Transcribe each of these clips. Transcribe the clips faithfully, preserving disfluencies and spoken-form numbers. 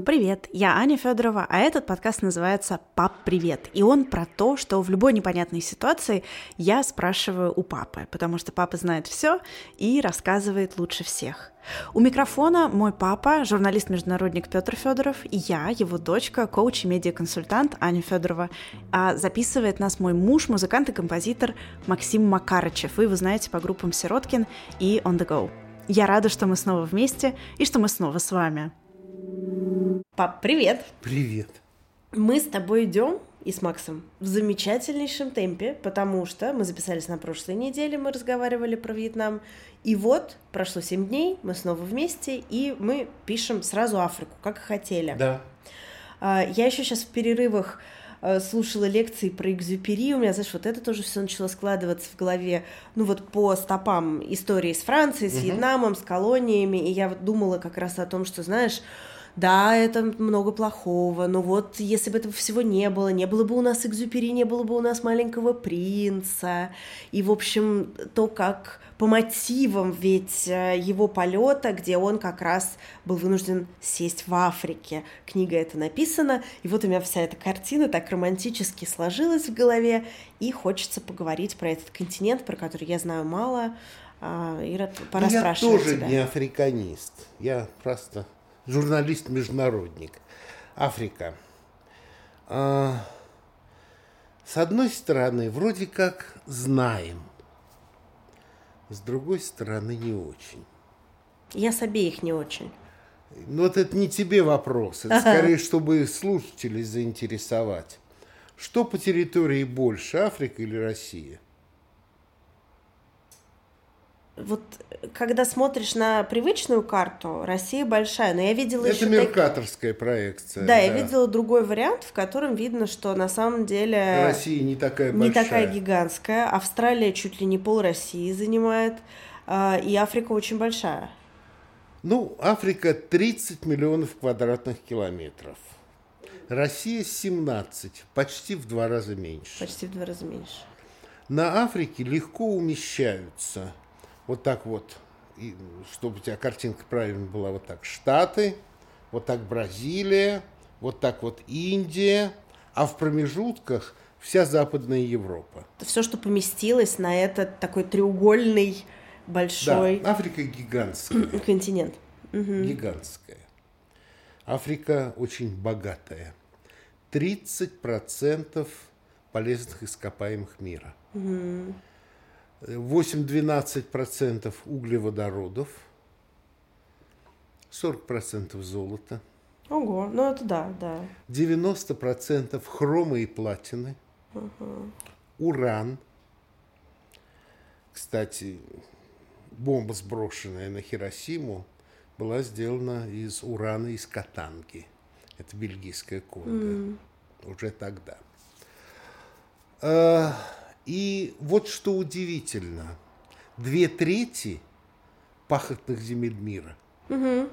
Привет, я Аня Федорова, а этот подкаст называется «Пап, привет». И он про то, что в любой непонятной ситуации я спрашиваю у папы, потому что папа знает все и рассказывает лучше всех. У микрофона мой папа, журналист-международник Петр Федоров, и я, его дочка, коуч и медиаконсультант Аня Федорова. А записывает нас мой муж, музыкант и композитор Максим Макарычев. Вы его знаете по группам «Сироткин» и «On the Go». Я рада, что мы снова вместе и что мы снова с вами. Пап, привет! Привет! Мы с тобой идем и с Максом в замечательнейшем темпе, потому что мы записались на прошлой неделе, мы разговаривали про Вьетнам, и вот прошло семь дней, мы снова вместе, и мы пишем сразу Африку, как и хотели. Да. Я еще сейчас в перерывах слушала лекции про Экзюпери, у меня, знаешь, вот это тоже все начало складываться в голове, ну вот по стопам истории с Францией, с угу. Вьетнамом, с колониями, и я вот думала как раз о том, что, знаешь, да, это много плохого, но вот если бы этого всего не было, не было бы у нас Экзюпери, не было бы у нас Маленького принца, и, в общем, то, как по мотивам ведь его полета, где он как раз был вынужден сесть в Африке. Книга эта написана, и вот у меня вся эта картина так романтически сложилась в голове, и хочется поговорить про этот континент, про который я знаю мало, и пора я спрашивать тоже тебя. Не африканист, я просто журналист-международник. Африка. А, с одной стороны, вроде как знаем, с другой стороны, не очень. Я с обеих не очень. Ну, вот это не тебе вопрос, это скорее, чтобы слушателей заинтересовать. Что по территории больше, Африка или Россия? Вот когда смотришь на привычную карту, Россия большая, но я видела это еще... Это меркаторская так... проекция. Да, да, я видела другой вариант, в котором видно, что на самом деле... Россия не такая не большая. Не такая гигантская. Австралия чуть ли не пол России занимает, и Африка очень большая. Ну, Африка тридцать миллионов квадратных километров. Россия семнадцать, почти в два раза меньше. Почти в два раза меньше. На Африке легко умещаются... Вот так вот, и, чтобы у тебя картинка правильно была, вот так Штаты, вот так Бразилия, вот так вот Индия, а в промежутках вся Западная Европа. Все, что поместилось на этот такой треугольный большой... Да, Африка гигантская. Континент. Угу. Гигантская. Африка очень богатая. тридцать процентов полезных ископаемых мира. Угу. восемь-двенадцать процентов углеводородов, сорок процентов золота. Ого, ну это да, да. девяносто процентов хрома и платины, угу. Уран. Кстати, бомба, сброшенная на Хиросиму, была сделана из урана из Катанги. Это бельгийская Конго. Mm. Уже тогда. И вот что удивительно, две трети пахотных земель мира. Угу.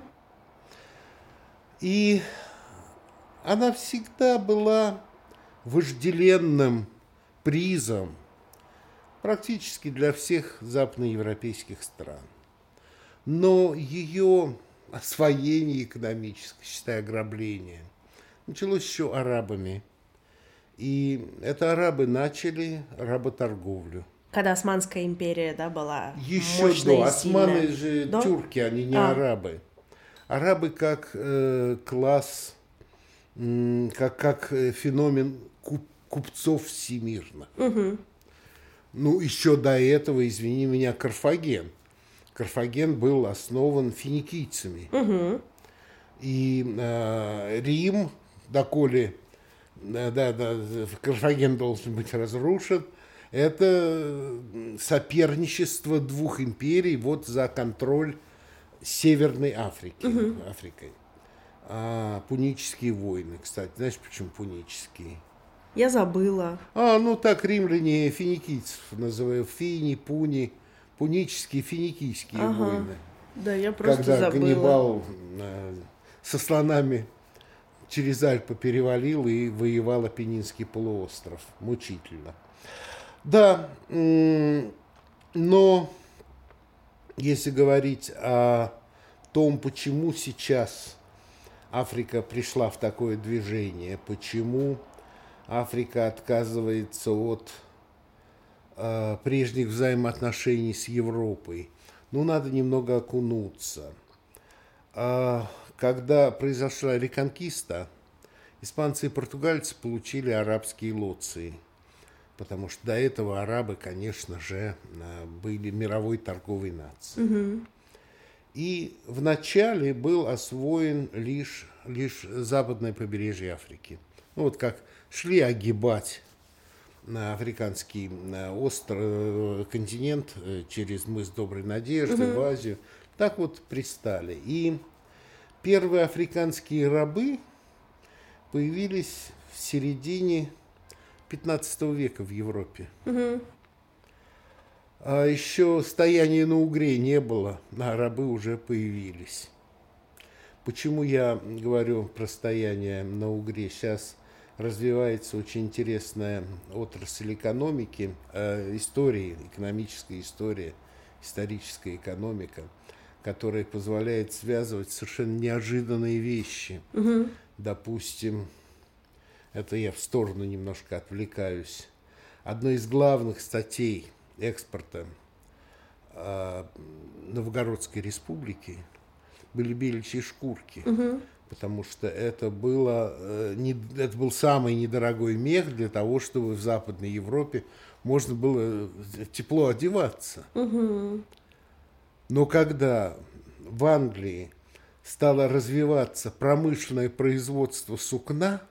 И она всегда была вожделенным призом практически для всех западноевропейских стран. Но ее освоение экономическое, считай, ограбление, началось еще арабами. И это арабы начали работорговлю. Когда Османская империя, да, была Еще мощная, до. Османы сильная. же до? тюрки, они не а. арабы. Арабы как э, класс, э, как, как феномен куп, купцов всемирно. Угу. Ну, еще до этого, извини меня, Карфаген. Карфаген был основан финикийцами. Угу. И э, Рим, доколе... Да, да, да, Карфаген должен быть разрушен. Это соперничество двух империй вот за контроль Северной Африки, угу. Африкой. А, пунические войны, кстати. Знаешь, почему пунические? Я забыла. А, ну так римляне финикийцев называют. Фини, пуни, пунические, финикийские ага. войны. Да, я просто Когда забыла. Ганнибал э, со слонами через Альпы перевалил и воевал Апеннинский полуостров. Мучительно. Да, но если говорить о том, почему сейчас Африка пришла в такое движение, почему Африка отказывается от э, прежних взаимоотношений с Европой. Ну, надо немного окунуться. А, когда произошла реконкиста, испанцы и португальцы получили арабские лоции, потому что до этого арабы, конечно же, были мировой торговой нацией. Угу. И вначале был освоен лишь, лишь западное побережье Африки. Ну, вот как шли огибать на африканский остров, континент через мыс Доброй Надежды, угу, в Азию, так вот пристали. И первые африканские рабы появились в середине пятнадцатого века в Европе. Угу. А еще стояния на Угре не было, а рабы уже появились. Почему я говорю про стояние на Угре? Сейчас развивается очень интересная отрасль экономики, э, истории, экономическая история, историческая экономика, которая позволяет связывать совершенно неожиданные вещи. Угу. Допустим, это я в сторону немножко отвлекаюсь. Одной из главных статей экспорта э, Новгородской республики были беличьи шкурки, угу, потому что это, было, э, не, это был самый недорогой мех для того, чтобы в Западной Европе можно было тепло одеваться. Угу. Но когда в Англии стало развиваться промышленное производство сукна,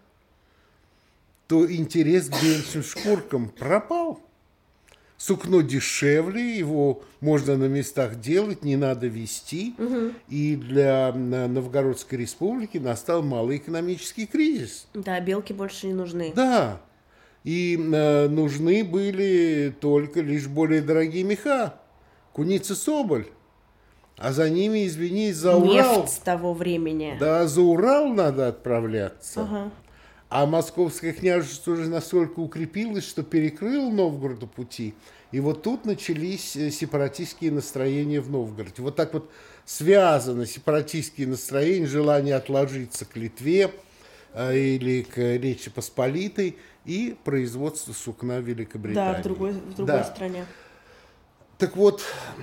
то интерес к беличьим шкуркам пропал. Сукно дешевле, его можно на местах делать, не надо везти. Угу. И для Новгородской республики настал малый экономический кризис. Да, белки больше не нужны. Да. И э, нужны были только лишь более дорогие меха. Куница, соболь. А за ними, извини, за Урал. Нефть с того времени. Да, за Урал надо отправляться. Ага. А Московское княжество уже настолько укрепилось, что перекрыл Новгороду пути. И вот тут начались сепаратистские настроения в Новгороде. Вот так вот связаны сепаратистские настроения, желание отложиться к Литве э, или к Речи Посполитой и производство сукна в Великобритании. Да, в другой, в другой да. стране. Так вот,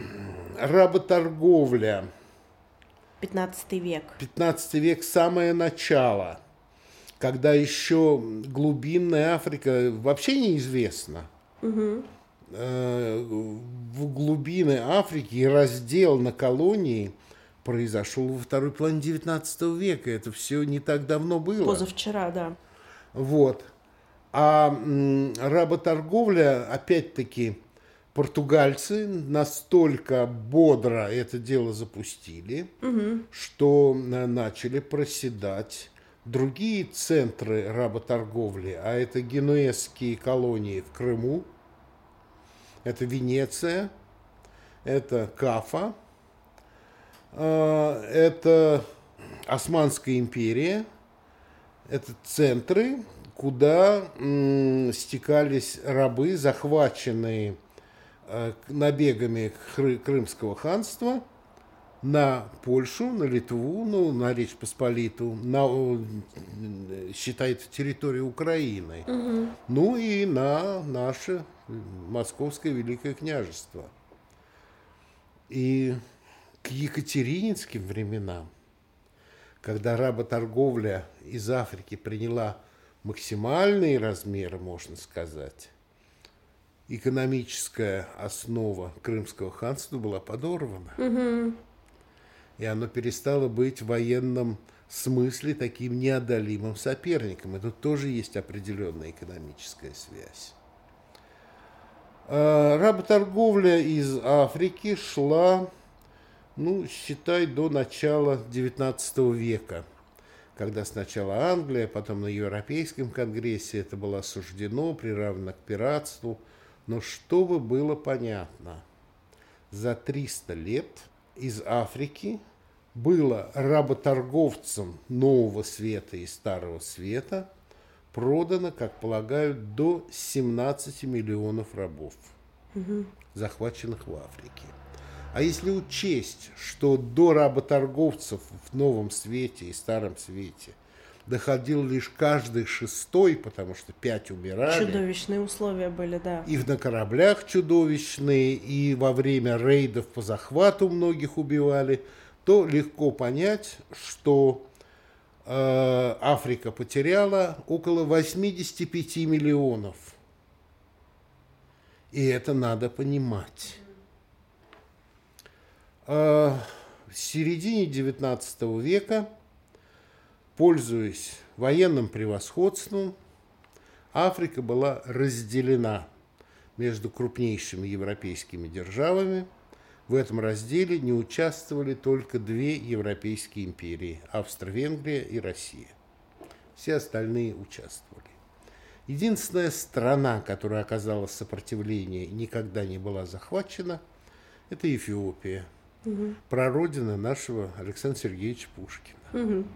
работорговля. пятнадцатый век. пятнадцатый век, самое начало. Когда еще глубинная Африка вообще неизвестна. Угу. В глубины Африки и раздел на колонии произошел во второй половине девятнадцатого века. Это все не так давно было. Позавчера, да. Вот. А работорговля, опять-таки, португальцы настолько бодро это дело запустили, угу, что начали проседать другие центры работорговли, а это генуэзские колонии в Крыму, это Венеция, это Кафа, это Османская империя, это центры, куда стекались рабы, захваченные набегами Крымского ханства, на Польшу, на Литву, ну, на Речь Посполитую, на, считается, территорию Украины, угу, ну и на наше Московское Великое княжество. И к екатерининским временам, когда работорговля из Африки приняла максимальные размеры, можно сказать, экономическая основа Крымского ханства была подорвана. угу. И оно перестало быть в военном смысле таким неодолимым соперником. И тут тоже есть определенная экономическая связь. А работорговля из Африки шла, ну, считай, до начала девятнадцатого века, когда сначала Англия, потом на Европейском конгрессе это было осуждено, приравнено к пиратству. Но чтобы было понятно, за триста лет из Африки было работорговцам Нового Света и Старого Света продано, как полагают, до семнадцати миллионов рабов, угу, захваченных в Африке. А если учесть, что до работорговцев в Новом Свете и Старом Свете доходил лишь каждый шестой, потому что пять умирали. Чудовищные условия были, да. И на кораблях чудовищные, и во время рейдов по захвату многих убивали, то легко понять, что э, Африка потеряла около восемьдесят пять миллионов. И это надо понимать. Э, в середине девятнадцатого века, пользуясь военным превосходством, Африка была разделена между крупнейшими европейскими державами. В этом разделе не участвовали только две европейские империи – Австро-Венгрия и Россия. Все остальные участвовали. Единственная страна, которая оказала сопротивление и никогда не была захвачена – это Эфиопия, угу. прародина нашего Александра Сергеевича Пушкина. Угу.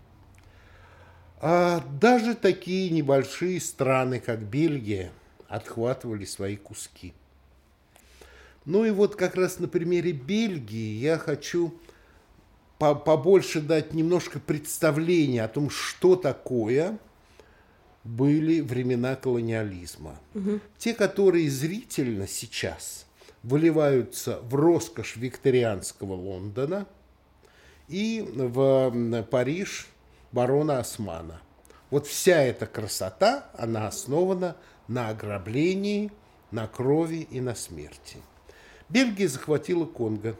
А даже такие небольшие страны, как Бельгия, отхватывали свои куски. Ну и вот как раз на примере Бельгии я хочу побольше дать немножко представления о том, что такое были времена колониализма. Угу. Те, которые зрительно сейчас выливаются в роскошь викторианского Лондона и в Париж барона Османа. Вот вся эта красота, она основана на ограблении, на крови и на смерти. Бельгия захватила Конго.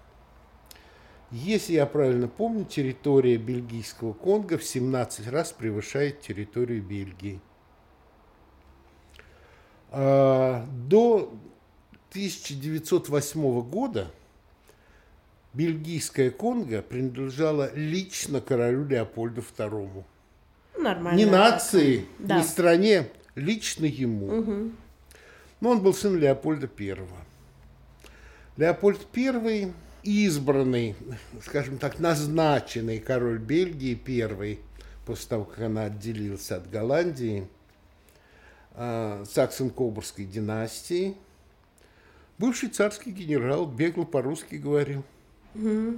Если я правильно помню, территория бельгийского Конго в семнадцать раз превышает территорию Бельгии. До тысяча девятьсот восьмого года бельгийское Конго принадлежало лично королю Леопольду второму. Нормально. Не нации, да. не стране, лично ему. Угу. Но он был сын Леопольда первого. Леопольд первый, избранный, скажем так, назначенный король Бельгии первый, после того, как она отделилась от Голландии, э, саксон-кобургской династии, бывший царский генерал, бегло по-русски говорил. Угу.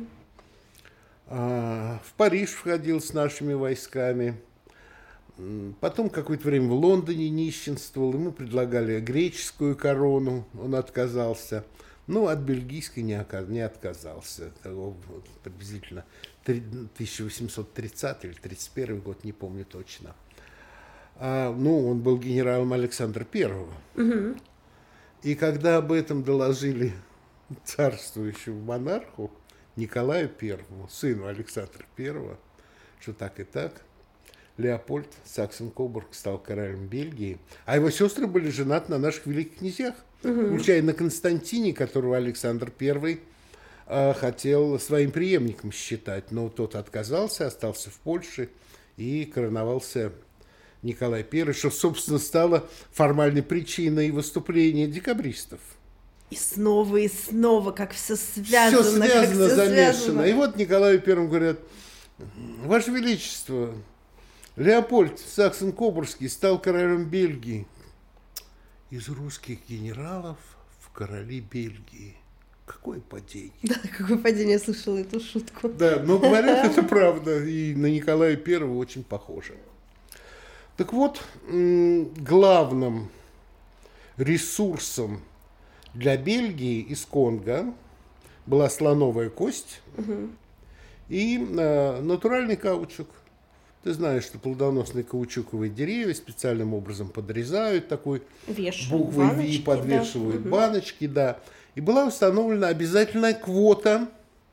А, в Париж входил с нашими войсками. Потом какое-то время в Лондоне нищенствовал. Ему предлагали греческую корону. Он отказался. Ну, от бельгийской не, не отказался. Приблизительно тысяча восемьсот тридцатый или тридцать первый год, не помню точно. А, ну, он был генералом Александра первого. Угу. И когда об этом доложили царствующему монарху Николаю первому, сыну Александра первого, что так и так, Леопольд Саксон-Кобург стал королем Бельгии, а его сестры были женаты на наших великих князьях, угу. включая на Константине, которого Александр первый э, хотел своим преемником считать, но тот отказался, остался в Польше и короновался Николай первый, что, собственно, стало формальной причиной выступления декабристов. И снова, и снова, как все связано. Все связано, все замешано. Связано. И вот Николаю первому говорят: Ваше Величество, Леопольд Саксон-Кобургский стал королем Бельгии. Из русских генералов в короли Бельгии. Какое падение. Да, какое падение, я слышала эту шутку. Да, но говорят, это правда. И на Николая первого очень похоже. Так вот, главным ресурсом для Бельгии из Конго была слоновая кость угу. и э, натуральный каучук. Ты знаешь, что плодоносные каучуковые деревья специальным образом подрезают такой Вешают буквой баночки, Ви, подвешивают да. баночки, да. И была установлена обязательная квота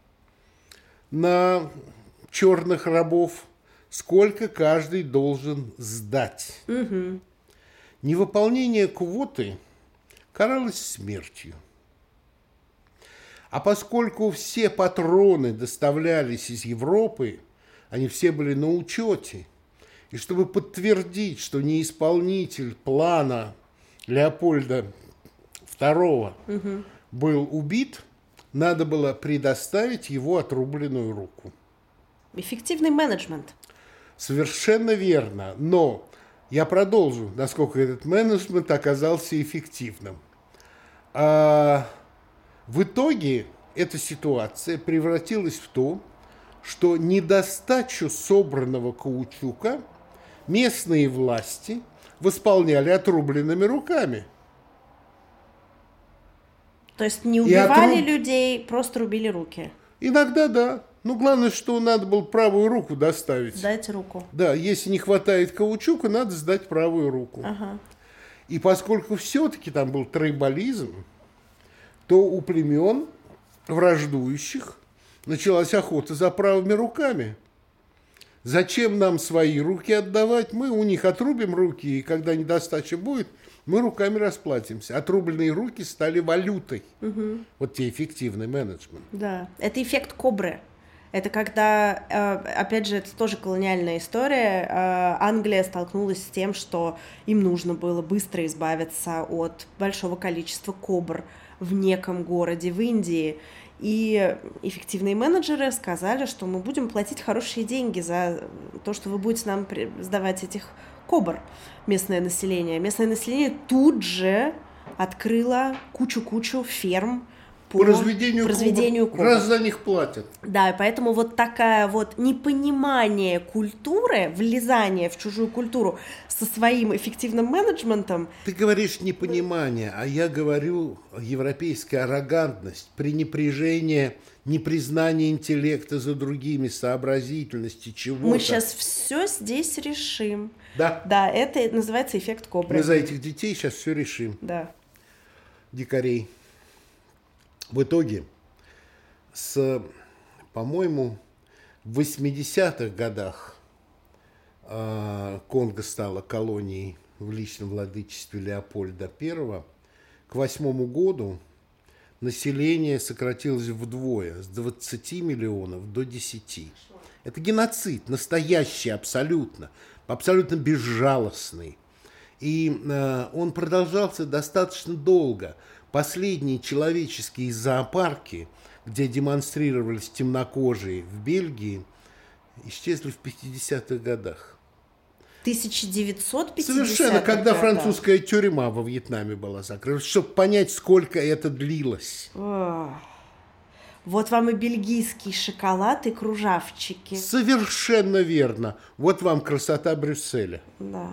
на черных рабов, сколько каждый должен сдать. Угу. Невыполнение квоты каралось смертью. А поскольку все патроны доставлялись из Европы, они все были на учете, и чтобы подтвердить, что не исполнитель плана Леопольда второго угу. был убит, надо было предоставить его отрубленную руку. Эффективный менеджмент. Совершенно верно, но я продолжу, насколько этот менеджмент оказался эффективным. А в итоге эта ситуация превратилась в то, что недостачу собранного каучука местные власти восполняли отрубленными руками. То есть не убивали отруб... людей, просто рубили руки? Иногда да. Ну, главное, что надо было правую руку доставить. Дать руку. Да, если не хватает каучука, надо сдать правую руку. Ага. И поскольку все-таки там был тройболизм, то у племен враждующих началась охота за правыми руками. Зачем нам свои руки отдавать? Мы у них отрубим руки, и когда недостача будет, мы руками расплатимся. Отрубленные руки стали валютой. Угу. Вот тебе эффективный менеджмент. Да, это эффект кобры. Это когда, опять же, это тоже колониальная история, Англия столкнулась с тем, что им нужно было быстро избавиться от большого количества кобр в неком городе в Индии. И эффективные менеджеры сказали, что мы будем платить хорошие деньги за то, что вы будете нам сдавать этих кобр, местное население. Местное население тут же открыло кучу-кучу ферм, по, по разведению, разведению кобр. Раз за них платят. Да, и поэтому вот такая вот непонимание культуры, влезание в чужую культуру со своим эффективным менеджментом. Ты говоришь непонимание, а я говорю европейская аррогантность, пренепряжение, непризнание интеллекта за другими, сообразительности, чего-то. Мы сейчас все здесь решим. Да. Да, это называется эффект кобры. Мы за этих детей сейчас все решим. Да. Дикарей. В итоге, с, по-моему, в восьмидесятых годах э, Конго стала колонией в личном владычестве Леопольда Первого. К восьмому году население сократилось вдвое, с двадцати миллионов до десяти. Это геноцид, настоящий абсолютно, абсолютно безжалостный. И э, он продолжался достаточно долго. Последние человеческие зоопарки, где демонстрировались темнокожие в Бельгии, исчезли в пятидесятых годах. тысяча девятьсот пятидесятых Совершенно, когда годах. французская тюрьма во Вьетнаме была закрыта, чтобы понять, сколько это длилось. Ох. Вот вам и бельгийский шоколад, и кружавчики. Совершенно верно. Вот вам красота Брюсселя. Да.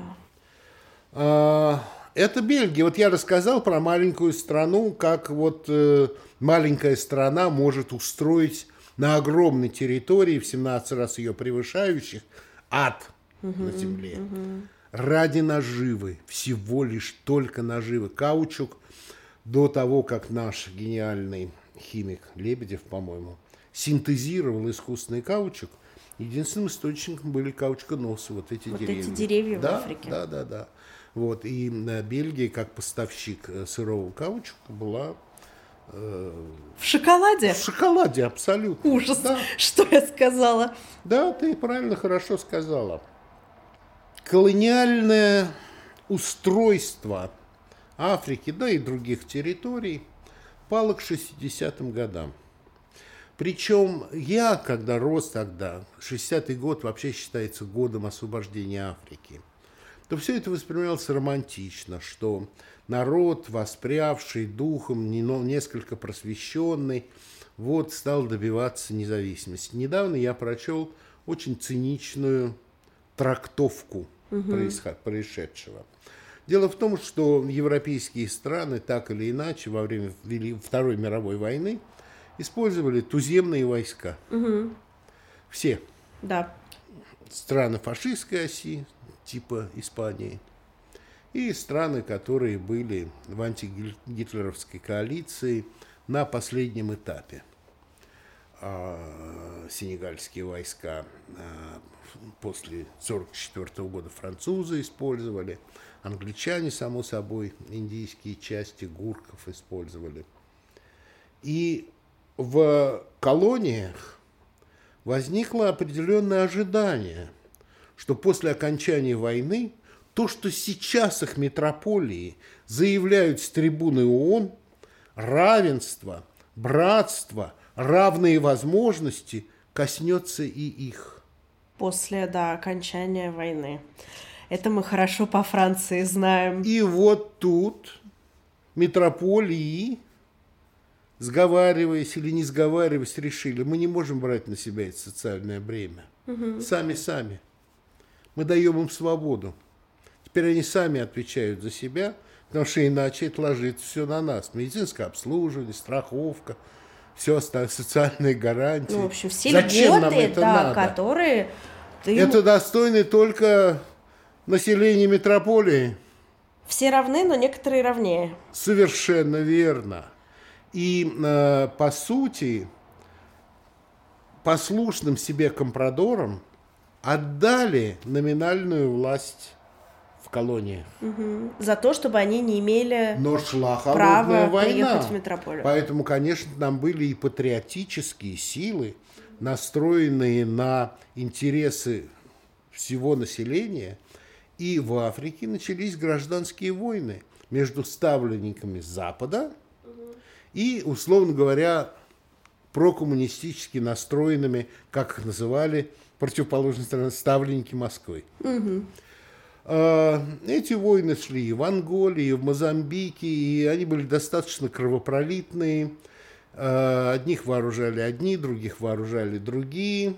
А, это Бельгия. Вот я рассказал про маленькую страну, как вот э, маленькая страна может устроить на огромной территории, в семнадцать раз ее превышающих, ад угу, на земле. Угу. Ради наживы, всего лишь только наживы. Каучук до того, как наш гениальный химик Лебедев, по-моему, синтезировал искусственный каучук, единственным источником были каучуконосы, вот эти вот деревья. эти деревья да, в Африке. Да, да, да. Вот, и Бельгия, как поставщик сырого каучука, была... Э, в шоколаде? В шоколаде, абсолютно. Ужас, да. Что я сказала? Да, ты правильно, хорошо сказала. Колониальное устройство Африки, да и других территорий, пало к шестидесятым годам. Причем я, когда рос тогда, шестидесятый год вообще считается годом освобождения Африки, то все это воспринималось романтично, что народ, воспрявший духом, несколько просвещенный, вот стал добиваться независимости. Недавно я прочел очень циничную трактовку угу. происшедшего. Дело в том, что европейские страны так или иначе во время Второй мировой войны использовали туземные войска. Угу. Все. Да. Страны фашистской оси, типа Испании, и страны, которые были в антигитлеровской коалиции на последнем этапе. А, сенегальские войска а, после сорок четвёртого года французы использовали, англичане, само собой, индийские части гурков использовали. И в колониях возникло определенное ожидание, что после окончания войны то, что сейчас их метрополии заявляют с трибуны ООН, равенство, братство, равные возможности, коснется и их. После, да, окончания войны. Это мы хорошо по Франции знаем. И вот тут метрополии сговариваясь или не сговариваясь, решили, мы не можем брать на себя это социальное бремя. Угу. Сами-сами. Мы даем им свободу. Теперь они сами отвечают за себя, потому что иначе это ложится все на нас. Медицинское обслуживание, страховка, все остальное, социальные гарантии. Ну, в общем, все Зачем льготы, нам это да, надо? которые... Ты... Это достойно только населения метрополии. Все равны, но некоторые равнее. Совершенно верно. И, э, по сути, послушным себе компрадорам отдали номинальную власть в колониях. Угу. За то, чтобы они не имели Но шла права холодная война. приехать в метрополию. Поэтому, конечно, там были и патриотические силы, настроенные на интересы всего населения. И в Африке начались гражданские войны между ставленниками Запада и, условно говоря, прокоммунистически настроенными, как их называли, противоположной стороны, ставленники Москвы. Угу. Эти войны шли и в Анголе, и в Мозамбике, и они были достаточно кровопролитные. Одних вооружали одни, других вооружали другие.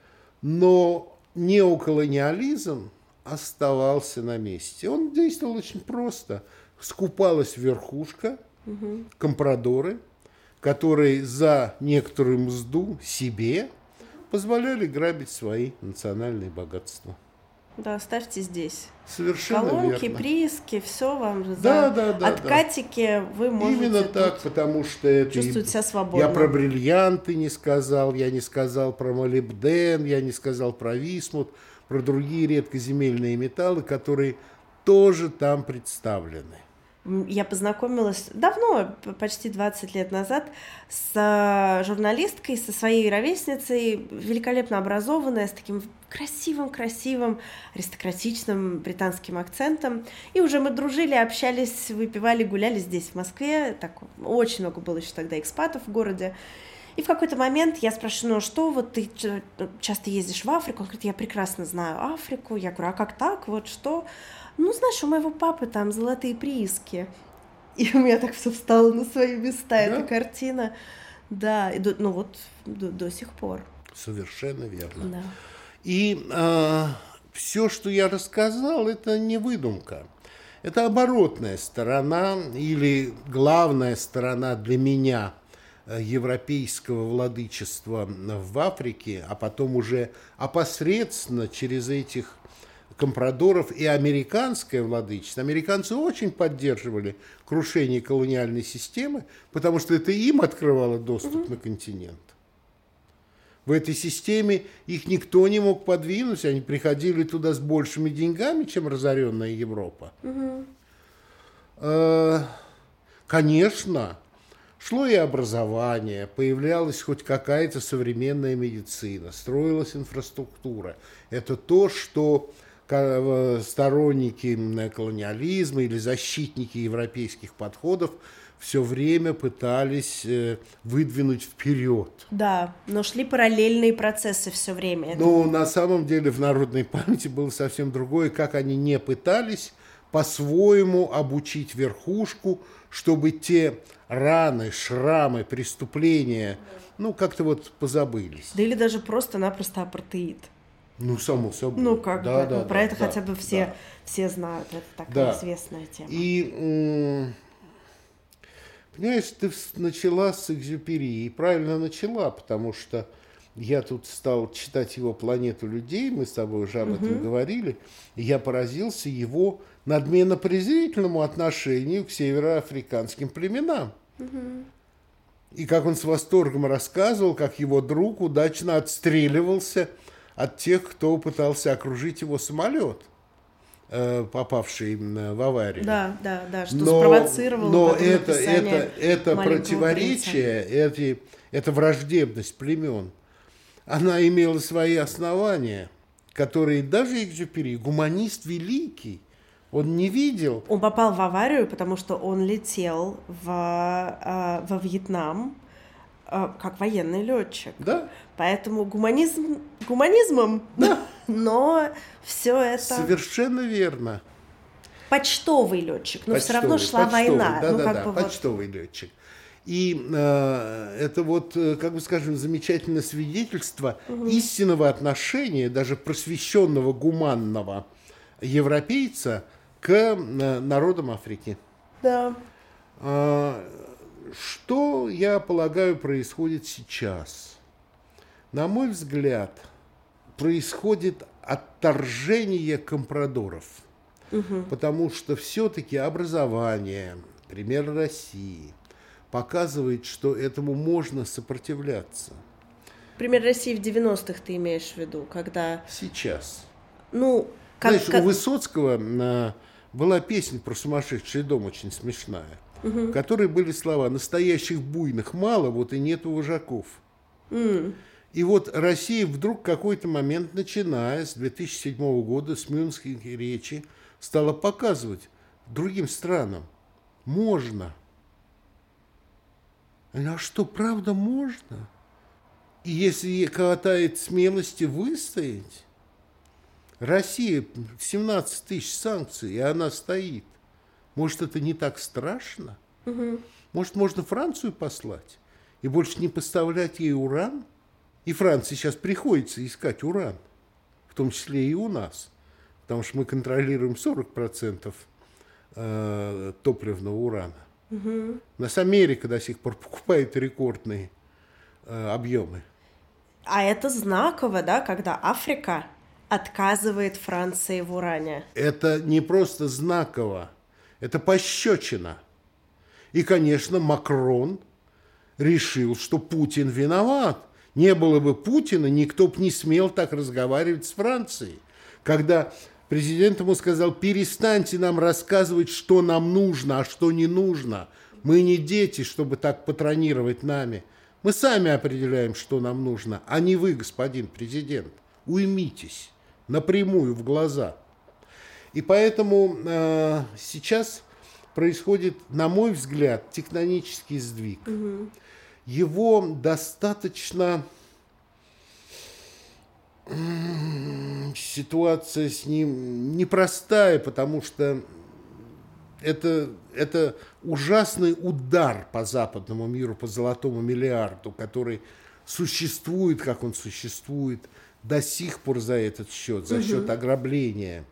Но неоколониализм оставался на месте. Он действовал очень просто. Скупалась верхушка, угу. компрадоры, которые за некоторую мзду себе позволяли грабить свои национальные богатства. Да, ставьте здесь. Совершенно колонки, верно. прииски, все вам же. Да, за... да, да, откатики да. вы можете. Именно так, потому что это... Чувствовать себя свободно. Я про бриллианты не сказал, я не сказал про молибден, я не сказал про висмут, про другие редкоземельные металлы, которые тоже там представлены. Я познакомилась давно, почти двадцать лет назад, с журналисткой, со своей ровесницей, великолепно образованная, с таким красивым-красивым аристократичным британским акцентом. И уже мы дружили, общались, выпивали, гуляли здесь, в Москве. Так, очень много было еще тогда экспатов в городе. И в какой-то момент я спрашиваю, ну что, вот ты часто ездишь в Африку? Он говорит, я прекрасно знаю Африку. Я говорю, а как так, вот что? Ну, знаешь, у моего папы там золотые прииски. И у меня так все встало на свои места, да? Эта картина. Да, и до, ну вот до, до сих пор. Совершенно верно. Да. И э, все, что я рассказал, это не выдумка. Это оборотная сторона или главная сторона для меня европейского владычества в Африке, а потом уже опосредственно через этих компрадоров и американское владычество. Американцы очень поддерживали крушение колониальной системы, потому что это им открывало доступ угу. на континент. В этой системе их никто не мог подвинуть, они приходили туда с большими деньгами, чем разоренная Европа. Угу. Э, конечно, шло и образование, появлялась хоть какая-то современная медицина, строилась инфраструктура. Это то, что сторонники колониализма или защитники европейских подходов все время пытались выдвинуть вперед. Да, но шли параллельные процессы все время. Но на самом деле в народной памяти было совсем другое, как они не пытались по-своему обучить верхушку, чтобы те раны, шрамы, преступления, ну, как-то вот позабылись. Да или даже просто-напросто апартеид. Ну, само собой. Ну, как да, бы, да, ну, про да, это да, хотя бы все, да. все знают, это такая да. известная тема. И, понимаешь, ты начала с Экзюпери, и правильно начала, потому что я тут стал читать его «Планету людей», мы с тобой уже об угу. этом говорили, и я поразился его надменно-презрительному отношению к североафриканским племенам. Угу. И как он с восторгом рассказывал, как его друг удачно отстреливался от тех, кто пытался окружить его самолет, попавший в аварию. Да, да, да, что но, спровоцировало но это, это, это противоречие, эти, эта враждебность племен, она имела свои основания, которые даже Экзюпери, гуманист великий, он не видел. Он попал в аварию, потому что он летел в, во Вьетнам как военный летчик. Да. Поэтому гуманизм гуманизмом, да. но все это... Совершенно верно. Почтовый летчик, но почтовый, все равно шла почтовый, война. Да, ну, да, как да, бы почтовый вот... летчик. И э, это вот, как бы скажем, замечательное свидетельство угу. истинного отношения, даже просвещенного, гуманного европейца к э, народам Африки. Да. А, что, я полагаю, происходит сейчас? На мой взгляд, происходит отторжение компрадоров. Угу. Потому что все-таки образование, пример России, показывает, что этому можно сопротивляться. Пример России в девяностых ты имеешь в виду, когда... Сейчас. Ну, как... Знаешь, как... у Высоцкого а, была песня про сумасшедший дом очень смешная, угу. в которой были слова «настоящих буйных мало, вот и нету вожаков». Mm. И вот Россия вдруг в какой-то момент, начиная с две тысячи седьмого года, с Мюнхенской речи, стала показывать другим странам: можно. А что, правда можно? И если ей хватает смелости выстоять, Россия, семнадцать тысяч санкций, и она стоит. Может, это не так страшно? Угу. Может, можно Францию послать и больше не поставлять ей уран? И Франции сейчас приходится искать уран, в том числе и у нас, потому что мы контролируем сорок процентов э, топливного урана. Угу. У нас Америка до сих пор покупает рекордные э, объемы. А это знаково, да, когда Африка отказывает Франции в уране? Это не просто знаково, это пощечина. И, конечно, Макрон решил, что Путин виноват. Не было бы Путина, никто бы не смел так разговаривать с Францией. Когда президент ему сказал: перестаньте нам рассказывать, что нам нужно, а что не нужно. Мы не дети, чтобы так патронировать нами. Мы сами определяем, что нам нужно, а не вы, господин президент. Уймитесь напрямую в глаза. И поэтому э, сейчас происходит, на мой взгляд, тектонический сдвиг. Угу. Его достаточно... Ситуация с ним непростая, потому что это, это ужасный удар по западному миру, по золотому миллиарду, который существует, как он существует, до сих пор за этот счет, за счет угу. ограбления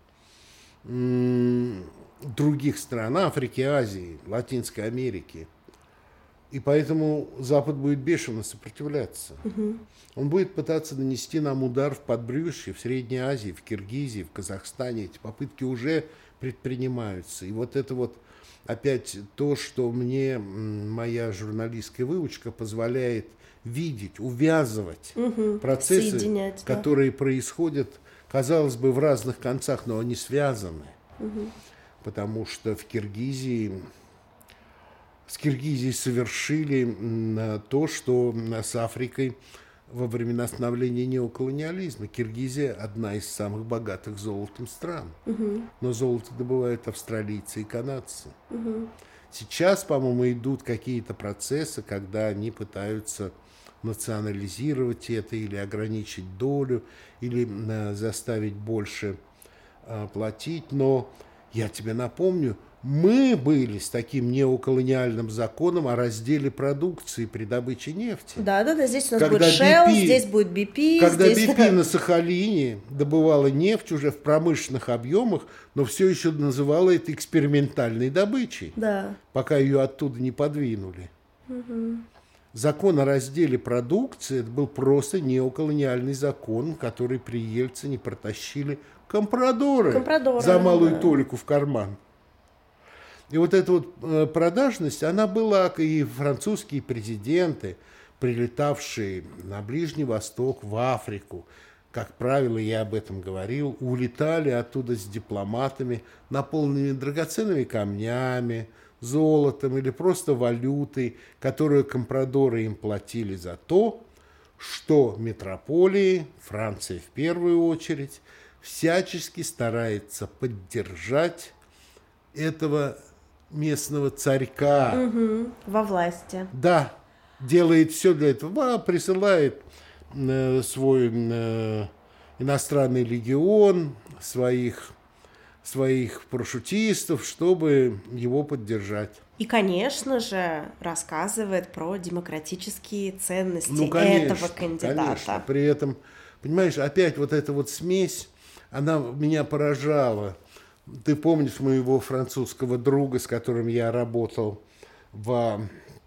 м- других стран, Африки, Азии, Латинской Америки. И поэтому Запад будет бешено сопротивляться. Угу. Он будет пытаться нанести нам удар в подбрюшье, в Средней Азии, в Киргизии, в Казахстане. Эти попытки уже предпринимаются. И вот это вот опять то, что мне моя журналистская выучка позволяет видеть, увязывать угу. процессы, которые да. происходят, казалось бы, в разных концах, но они связаны. Угу. Потому что в Киргизии... С Киргизией совершили то, что с Африкой во времена становления неоколониализма. Киргизия – одна из самых богатых золотом стран. Угу. Но золото добывают австралийцы и канадцы. Угу. Сейчас, по-моему, идут какие-то процессы, когда они пытаются национализировать это или ограничить долю, или э, заставить больше э, платить. Но я тебе напомню, мы были с таким неоколониальным законом о разделе продукции при добыче нефти. Да-да-да, здесь у нас когда будет Shell, би пи, здесь будет би пи. Когда здесь... би пи на Сахалине добывала нефть уже в промышленных объемах, но все еще называла это экспериментальной добычей, да. пока ее оттуда не подвинули. Угу. Закон о разделе продукции – это был просто неоколониальный закон, который при Ельцине протащили компрадоры, компрадоры за малую да. толику в карман. И вот эта вот продажность, она была, и французские президенты, прилетавшие на Ближний Восток, в Африку, как правило, я об этом говорил, улетали оттуда с дипломатами, наполненными драгоценными камнями, золотом или просто валютой, которую компрадоры им платили за то, что метрополии, Франция в первую очередь, всячески старается поддержать этого местного царька. Угу, во власти. Да, делает все для этого. Присылает э, свой э, иностранный легион, своих, своих парашютистов, чтобы его поддержать. И, конечно же, рассказывает про демократические ценности ну, конечно, этого кандидата. Конечно. При этом, понимаешь, опять вот эта вот смесь, она меня поражала. Ты помнишь моего французского друга, с которым я работал в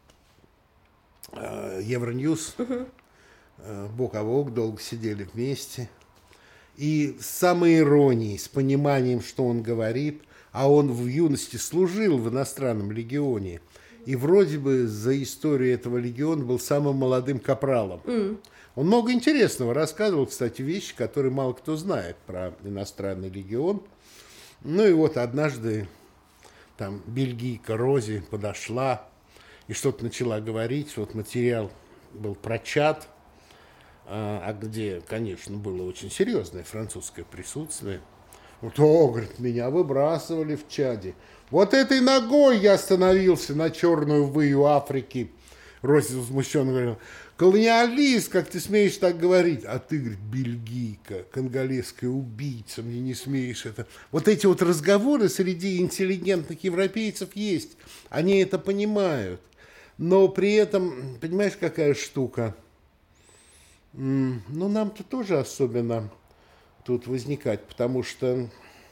э, Евроньюз? Угу. Э, бок о бок долго сидели вместе. И с самой иронией, с пониманием, что он говорит, а он в юности служил в иностранном легионе, и вроде бы за историю этого легиона был самым молодым капралом. Mm. Он много интересного рассказывал, кстати, вещи, которые мало кто знает про иностранный легион. Ну и вот однажды там бельгийка Рози подошла и что-то начала говорить. Вот материал был про Чад, а где, конечно, было очень серьезное французское присутствие. Вот, о, говорит, меня выбрасывали в Чаде. Вот этой ногой я остановился на черную выю Африки. Рози возмущенно говорил: колониалист, как ты смеешь так говорить? А ты, говорит, бельгийка, конголезская убийца, мне не смеешь это. Вот эти вот разговоры среди интеллигентных европейцев есть. Они это понимают. Но при этом, понимаешь, какая штука? Ну, нам-то тоже особенно тут возникать, потому что,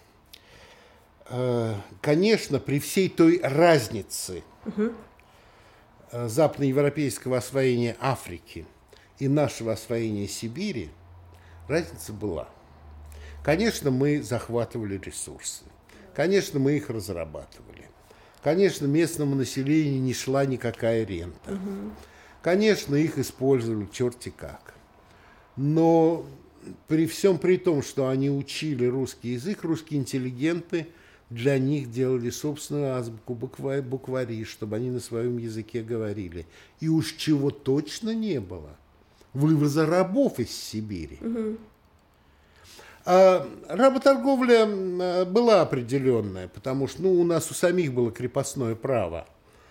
э, конечно, при всей той разнице угу. э, западноевропейского освоения Африки и нашего освоения Сибири, разница была. Конечно, мы захватывали ресурсы, конечно, мы их разрабатывали, конечно, местному населению не шла никакая рента, угу. конечно, их использовали черти как. Но при всем при том, что они учили русский язык, русские интеллигенты для них делали собственную азбуку, буква, буквари, чтобы они на своем языке говорили. И уж чего точно не было – вывоза рабов из Сибири. Угу. А работорговля была определенная, потому что ну, у нас у самих было крепостное право.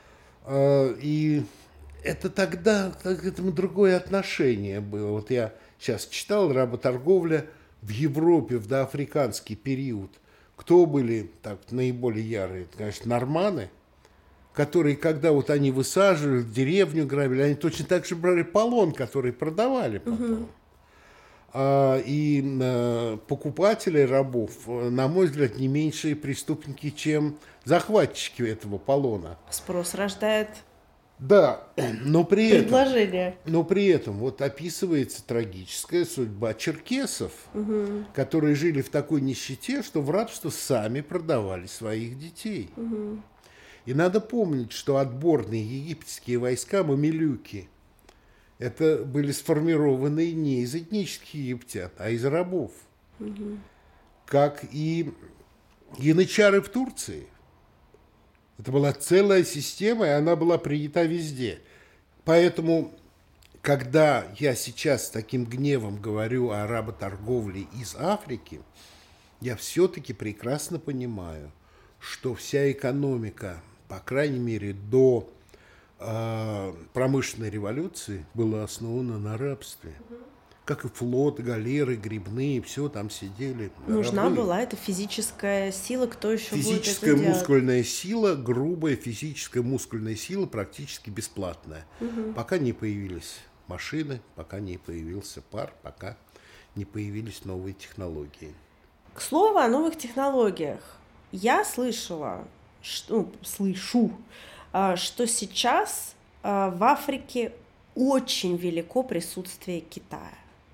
И это тогда к этому другое отношение было. Вот я сейчас читал работорговля в Европе в доафриканский период. Кто были так наиболее ярые? Это, конечно, норманы, которые, когда вот они высаживали, деревню грабили, они точно так же брали полон, который продавали потом. Угу. А, и а, покупатели рабов, на мой взгляд, не меньшие преступники, чем захватчики этого полона. Спрос рождает... Да, но при предложение. этом, но при этом вот описывается трагическая судьба черкесов, угу. которые жили в такой нищете, что в рабство сами продавали своих детей. Угу. И надо помнить, что отборные египетские войска, мамилюки, это были сформированы не из этнических египтян, а из рабов. Угу. Как и янычары в Турции. Это была целая система, и она была принята везде. Поэтому, когда я сейчас с таким гневом говорю о работорговле из Африки, я все-таки прекрасно понимаю, что вся экономика, по крайней мере, до э, промышленной революции, была основана на рабстве. Как и флот, галеры, грибные, все там сидели. Нужна рабы. Была эта физическая сила, кто еще физическая будет это делать? Физическая мускульная сила, грубая физическая мускульная сила, практически бесплатная. Угу. Пока не появились машины, пока не появился пар, пока не появились новые технологии. К слову о новых технологиях. Я слышала, что, ну, слышу, что сейчас в Африке очень велико присутствие Китая.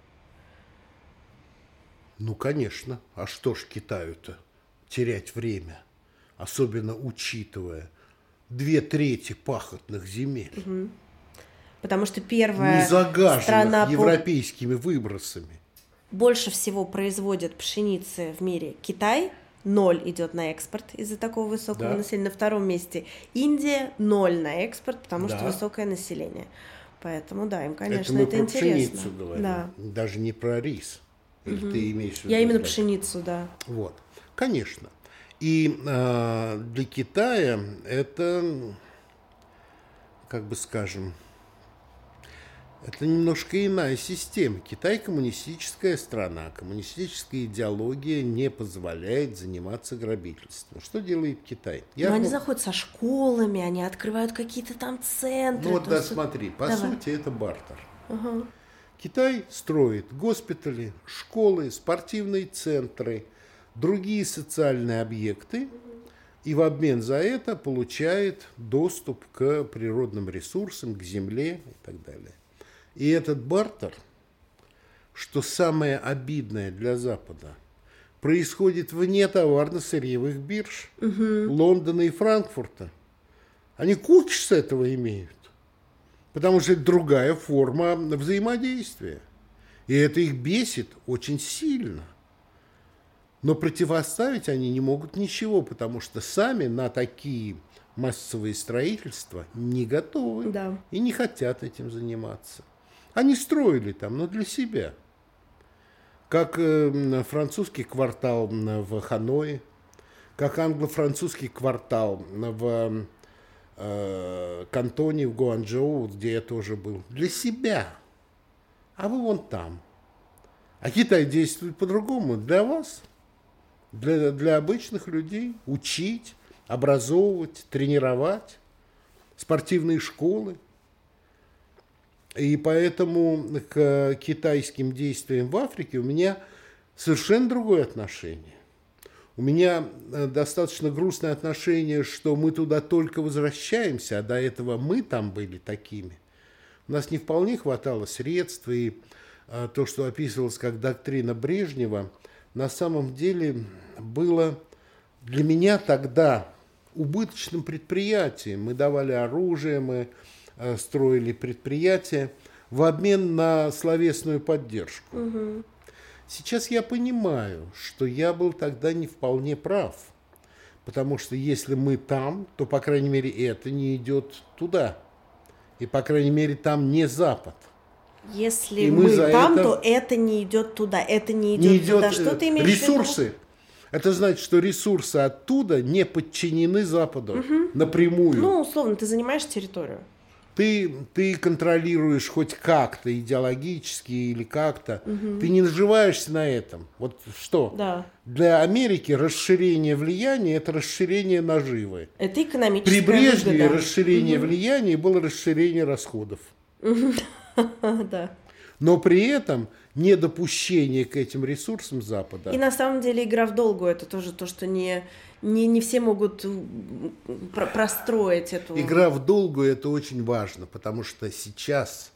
Ну, конечно. А что ж Китаю-то терять время? Особенно учитывая две трети пахотных земель. Угу. Потому что первая не загаженных страна европейскими выбросами. Больше всего производит пшеницы в мире Китай. Ноль идет на экспорт из-за такого высокого да. населения. На втором месте Индия. Ноль на экспорт, потому да. что высокое население. Поэтому, да, им, конечно, это, мы это про интересно. Пшеницу говорим. Да. Даже не про рис. Или угу. ты имеешь в виду? Я именно пшеницу, да. Вот, конечно. И э, для Китая это, как бы скажем, Это немножко иная система. Китай коммунистическая страна. Коммунистическая идеология не позволяет заниматься грабительством. Что делает Китай? Я Но они заходят со школами, они открывают какие-то там центры. Ну вот да, есть... смотри, по Давай. сути это бартер. Угу. Китай строит госпитали, школы, спортивные центры, другие социальные объекты, и в обмен за это получает доступ к природным ресурсам, к земле и так далее. И этот бартер, что самое обидное для Запада, происходит вне товарно-сырьевых бирж угу. Лондона и Франкфурта. Они кучу с этого имеют, потому что это другая форма взаимодействия. И это их бесит очень сильно. Но противоставить они не могут ничего, потому что сами на такие массовые строительства не готовы да. и не хотят этим заниматься. Они строили там, но для себя. Как э, французский квартал в Ханое, как англо-французский квартал в э, Кантоне, в Гуанчжоу, где я тоже был. Для себя. А вы вон там. А Китай действует по-другому. Для вас. Для, для обычных людей. Учить, образовывать, тренировать. Спортивные школы. И поэтому к китайским действиям в Африке у меня совершенно другое отношение. У меня достаточно грустное отношение, что мы туда только возвращаемся, а до этого мы там были такими. У нас не вполне хватало средств, и то, что описывалось как доктрина Брежнева, на самом деле было для меня тогда убыточным предприятием. Мы давали оружие, мы строили предприятия в обмен на словесную поддержку. Угу. Сейчас я понимаю, что я был тогда не вполне прав, потому что если мы там, то, по крайней мере, это не идет туда. И, по крайней мере, там не Запад. Если и мы, мы там, это... то это не идет туда. Это не идет, не идет туда. Что ты имеешь ресурсы. в виду? Это значит, что ресурсы оттуда не подчинены Западу угу. напрямую. Ну, условно, ты занимаешь территорию. Ты, ты контролируешь хоть как-то идеологически или как-то. Угу. Ты не наживаешься на этом. Вот что? Да. Для Америки расширение влияния – это расширение наживы. Это экономическая При Брежневе выгода. расширение угу. влияния было расширение расходов. Да. Но при этом недопущение к этим ресурсам Запада. И на самом деле игра в долгу – это тоже то, что не, не, не все могут про- простроить эту… Игра в долгу – это очень важно, потому что сейчас…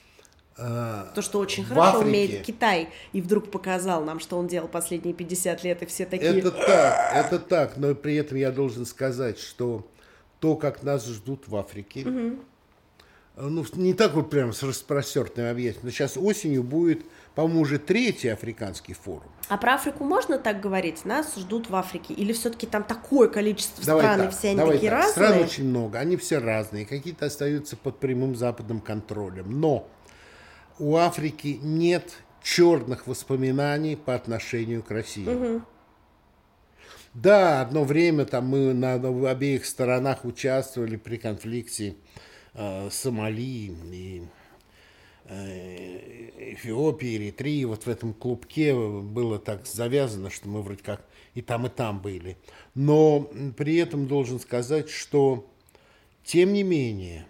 Э, то, что очень хорошо Африке, умеет Китай, и вдруг показал нам, что он делал последние пятьдесят лет, и все такие… Это так, это так, но при этом я должен сказать, что то, как нас ждут в Африке… Угу. Ну, не так вот прям с распростертыми объятиями, но сейчас осенью будет, по-моему, уже третий африканский форум. А про Африку можно так говорить? Нас ждут в Африке? Или все-таки там такое количество давай стран, так, и все они давай такие так. разные? Стран очень много, они все разные, какие-то остаются под прямым западным контролем. Но у Африки нет черных воспоминаний по отношению к России. Угу. Да, одно время там мы на обеих сторонах участвовали при конфликте Сомали и э, Эфиопии, Эритрии. Вот в этом клубке было так завязано, что мы вроде как и там, и там были. Но при этом должен сказать, что тем не менее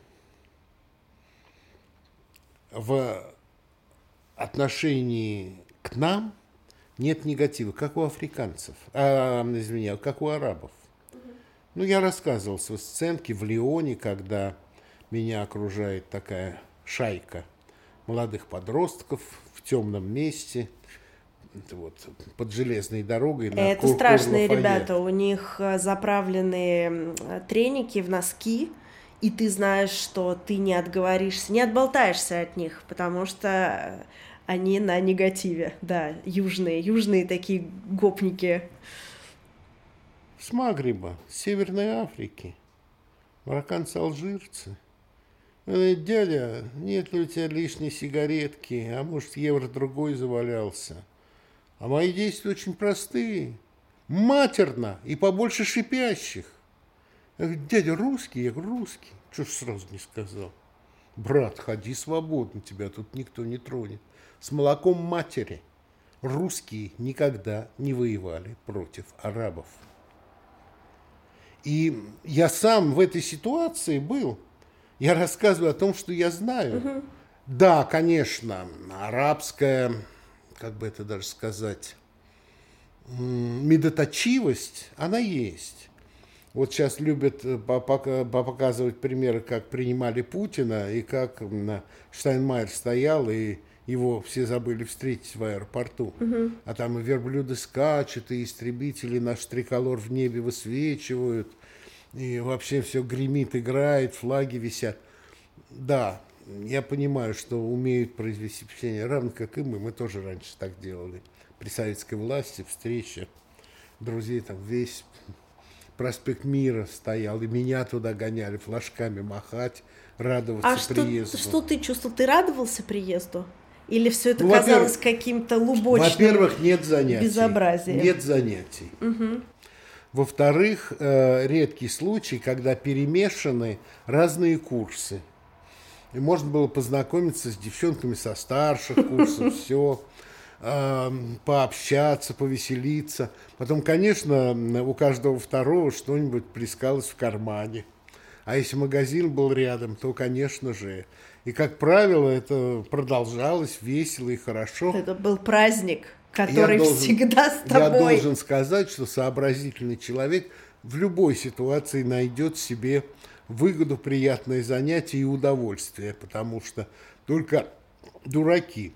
в отношении к нам нет негатива, как у африканцев, а, извиняюсь, как у арабов. Ну, я рассказывал свои сценки в Лионе, когда меня окружает такая шайка молодых подростков в темном месте, вот, под железной дорогой. На Это Кур- страшные Кур-Лафайет. ребята, у них заправленные треники в носки, и ты знаешь, что ты не отговоришься, не отболтаешься от них, потому что они на негативе, да, южные, южные такие гопники. С Магриба, с Северной Африки, марокканцы-алжирцы. Дядя, нет ли у тебя лишней сигаретки, а может, евро-другой завалялся? А мои действия очень простые, матерно и побольше шипящих. Я говорю, дядя, русский? Я говорю, русский. Чего ж сразу не сказал? Брат, ходи свободно, тебя тут никто не тронет. С молоком матери русские никогда не воевали против арабов. И я сам в этой ситуации был. Я рассказываю о том, что я знаю. Угу. Да, конечно, арабская, как бы это даже сказать, медоточивость, она есть. Вот сейчас любят показывать примеры, как принимали Путина, и как Штайнмайер стоял, и его все забыли встретить в аэропорту. Угу. А там и верблюды скачут, и истребители наш триколор в небе высвечивают, и вообще все гремит, играет, флаги висят. Да, я понимаю, что умеют произвести впечатление, равно как и мы. Мы тоже раньше так делали. При советской власти встреча друзей, там весь проспект Мира стоял, и меня туда гоняли, флажками махать, радоваться а приезду. А что, что ты чувствовал? Ты радовался приезду? Или все это ну, казалось каким-то лубочным Во-первых, нет занятий. Безобразием? Нет занятий. Угу. Во-вторых, э, редкий случай, когда перемешаны разные курсы. И можно было познакомиться с девчонками со старших курсов, все, пообщаться, повеселиться. Потом, конечно, у каждого второго что-нибудь плескалось в кармане. А если магазин был рядом, то, конечно же. И, как правило, это продолжалось весело и хорошо. Это был праздник, который должен, всегда с тобой. Я должен сказать, что сообразительный человек в любой ситуации найдет себе выгоду, приятное занятие и удовольствие, потому что только дураки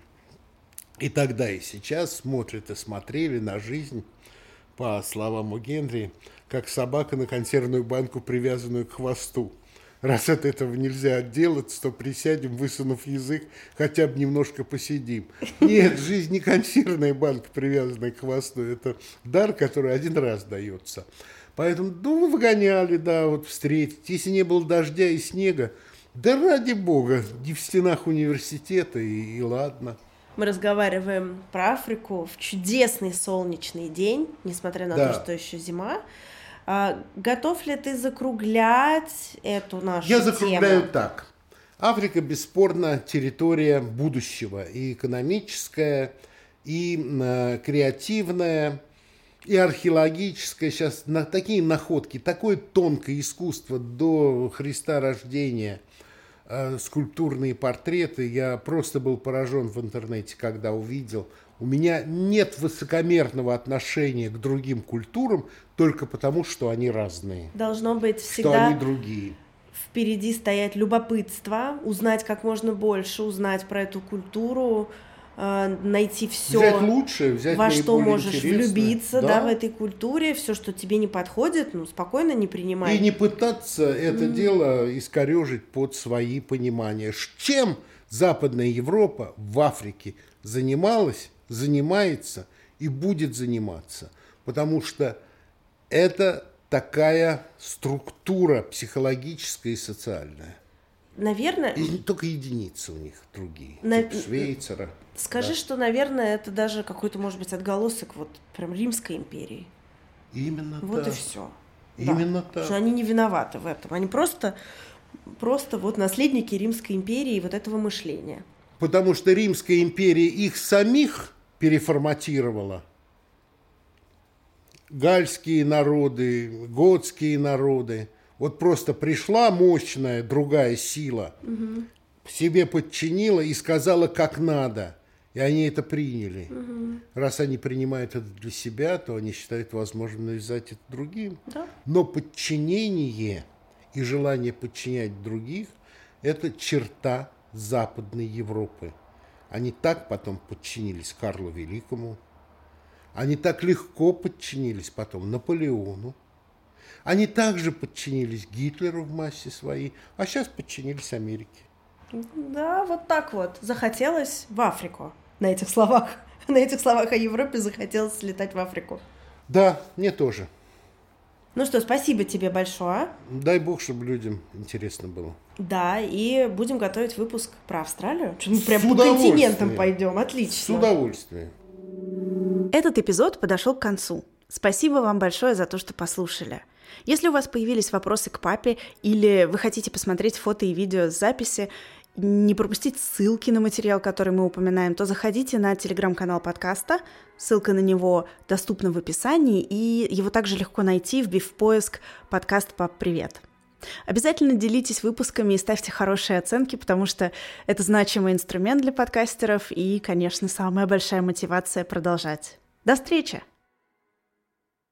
и тогда, и сейчас смотрят и смотрели на жизнь, по словам у Генри, как собака на консервную банку, привязанную к хвосту. Раз от этого нельзя отделаться, то присядем, высунув язык, хотя бы немножко посидим. Нет, жизнь не консервная банка, привязанная к хвосту. Это дар, который один раз дается. Поэтому, ну, выгоняли, да, вот встретить. Если не было дождя и снега, да ради бога, не в стенах университета, и, и ладно. Мы разговариваем про Африку в чудесный солнечный день, несмотря на да. то, что еще зима. А, готов ли ты закруглять эту нашу Я тему? закругляю так. Африка, бесспорно, территория будущего. И экономическая, и э, креативная, и археологическая. Сейчас на, такие находки, такое тонкое искусство до Христа рождения, э, скульптурные портреты. Я просто был поражен в интернете, когда увидел. У меня нет высокомерного отношения к другим культурам только потому, что они разные. Должно быть всегда что они другие. Впереди стоять любопытство, узнать как можно больше, узнать про эту культуру, э, найти все, взять лучшее, взять во что можешь интересное. Влюбиться, да? Да, в этой культуре, все, что тебе не подходит, ну, спокойно не принимай. И не пытаться это mm. дело искорежить под свои понимания. Чем Западная Европа в Африке занималась, занимается и будет заниматься. Потому что это такая структура психологическая и социальная. Наверное... И только единицы у них другие, на... типа Швейцара. Скажи, да. что, наверное, это даже какой-то, может быть, отголосок вот прям Римской империи. Именно вот так. Вот и все. Именно да. так. Что они не виноваты в этом. Они просто, просто вот наследники Римской империи и вот этого мышления. Потому что Римская империя их самих переформатировала. Гальские народы, готские народы. Вот просто пришла мощная другая сила, угу. себе подчинила и сказала, как надо. И они это приняли. Угу. Раз они принимают это для себя, то они считают возможным навязать это другим. Да. Но подчинение и желание подчинять других – это черта Западной Европы. Они так потом подчинились Карлу Великому. Они так легко подчинились потом Наполеону. Они также подчинились Гитлеру в массе своей, а сейчас подчинились Америке. Да, вот так вот. Захотелось в Африку. На этих словах. На этих словах о Европе захотелось слетать в Африку. Да, мне тоже. Ну что, спасибо тебе большое. Дай бог, чтобы людям интересно было. Да, и будем готовить выпуск про Австралию. Мы прям по континентам пойдем. Отлично. С удовольствием. Этот эпизод подошел к концу. Спасибо вам большое за то, что послушали. Если у вас появились вопросы к папе или вы хотите посмотреть фото и видео с записи, не пропустить ссылки на материал, который мы упоминаем, то заходите на телеграм-канал подкаста. Ссылка на него доступна в описании, и его также легко найти, вбив в поиск «Подкаст Пап, привет». Обязательно делитесь выпусками и ставьте хорошие оценки, потому что это значимый инструмент для подкастеров и, конечно, самая большая мотивация продолжать. До встречи!